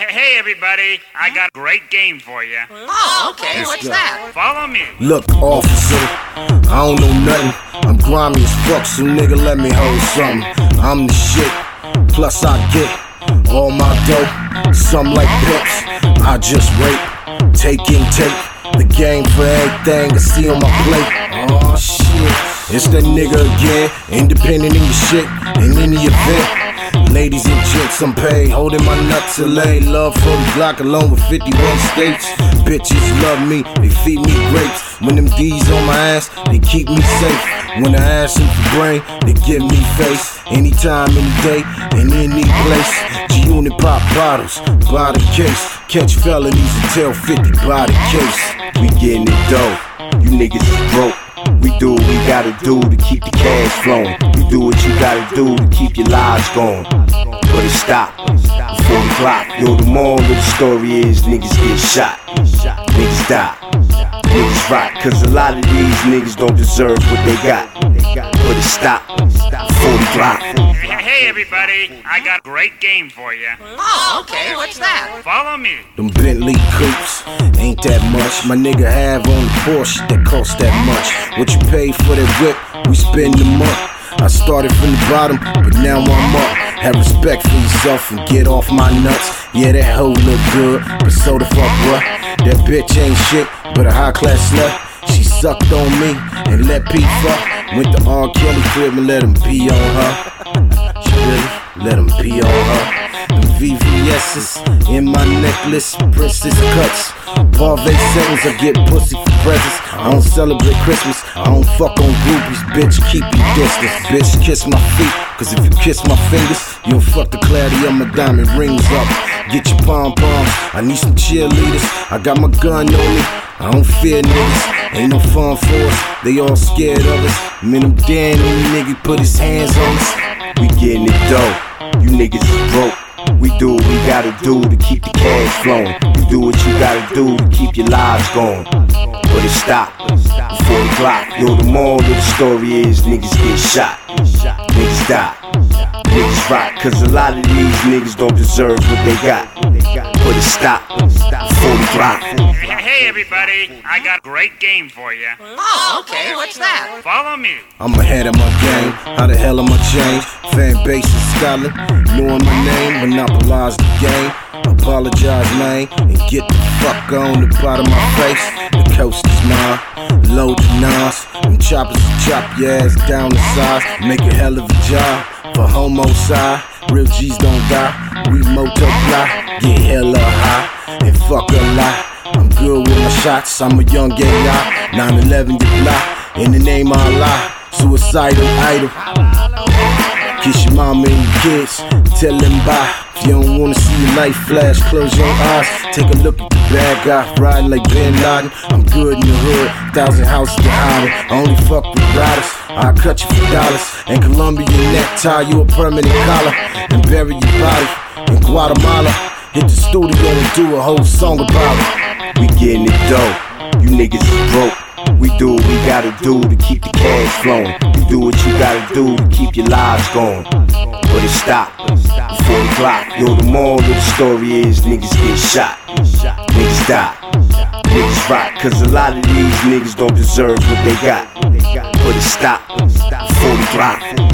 Hey everybody, I got a great game for you. Oh, okay, what's that? Follow me. Look, officer, I don't know nothing. I'm grimy as fuck, so nigga let me hold something. I'm the shit, plus I get all my dough. Some like pimps, I just rape, take intake. The game for everything I see on my plate. Oh shit, it's that nigga again, independent in your shit, in any event. Ladies and gents, I'm paid, holding my nuts to lay. Love for the Glock alone with 51 states. Bitches love me, they feed me grapes. When them D's on my ass, they keep me safe. When I ask them for brain, they give me face. Anytime, any day, and any place. G-Unit pop bottles, by the case. Catch felonies until 50 by the case. We getting it dope, you niggas is broke. We do what we gotta do to keep the cash flowing. You do what you gotta do to keep your lives going. But it stopped before the clock. Yo, the moral of the story is niggas get shot, niggas die, niggas rot. Cause a lot of these niggas don't deserve what they got. But it stopped before the clock. Hey everybody, I got a great game for you. Oh, okay, what's that? Follow me. Them Bentley coupes ain't that much. My nigga have on the Porsche that cost that much. What you pay for that whip, we spend the month. I started from the bottom, but now I'm up. Have respect for yourself and get off my nuts. Yeah, that hoe look good, but so the fuck what? That bitch ain't shit, but a high class slut. She sucked on me and let P fuck. Went to R. Kelly crib and let him pee on her. She really let him pee on her. Them VVS's in my necklace, princess cuts. Parve settings, I get pussy for presents. I don't celebrate Christmas, I don't fuck on groupies. Bitch, keep your distance. Bitch, kiss my feet, cause if you kiss my fingers, you'll fuck the clarity of my diamond rings up. Get your pom-poms, I need some cheerleaders. I got my gun on me, I don't fear niggas. Ain't no fun for us, they all scared of us. Man, I'm damn any nigga put his hands on us. We getting it dope, you niggas is broke. We do what we gotta do to keep the cash flowing. You do what you gotta do to keep your lives going. But it stopped before the clock. Yo, the moral of the story is niggas get shot, niggas die, niggas rot. Cause a lot of these niggas don't deserve what they got. But it stopped before the clock. Hey everybody, I got a great game for you. Oh, okay, what's that? Follow me. I'm ahead of my game, how the hell am I change? Fan base is Scotland, knowing my name, monopolize the game. Apologize, man, and get the fuck on the bottom of my face. The coast is mine, load the nines. Them choppers will chop your ass down the size. Make a hell of a job for homicide. Real G's don't die, we multiply. Get hella high and fuck a lot. I'm good with my shots, I'm a young gay guy. 9/11 you lie, in the name of Allah. Suicidal idol. Kiss your mama and your kids, tell them bye. If you don't wanna see your life flash, close your eyes. Take a look at the bad guy, riding like Bin Laden. I'm good in the hood, 1,000 houses to hide. I only fuck with riders, I'll cut you for dollars. And Colombian necktie, you a permanent collar. And bury your body in Guatemala. Hit the studio and do a whole song about it. We getting it dope, you niggas is broke. We do what we gotta do to keep the cash flowing. You do what you gotta do to keep your lives going. But it stopped before the clock. Yo, the moral of the story is niggas get shot, niggas die, niggas rot. Cause a lot of these niggas don't deserve what they got. But it stopped before the clock.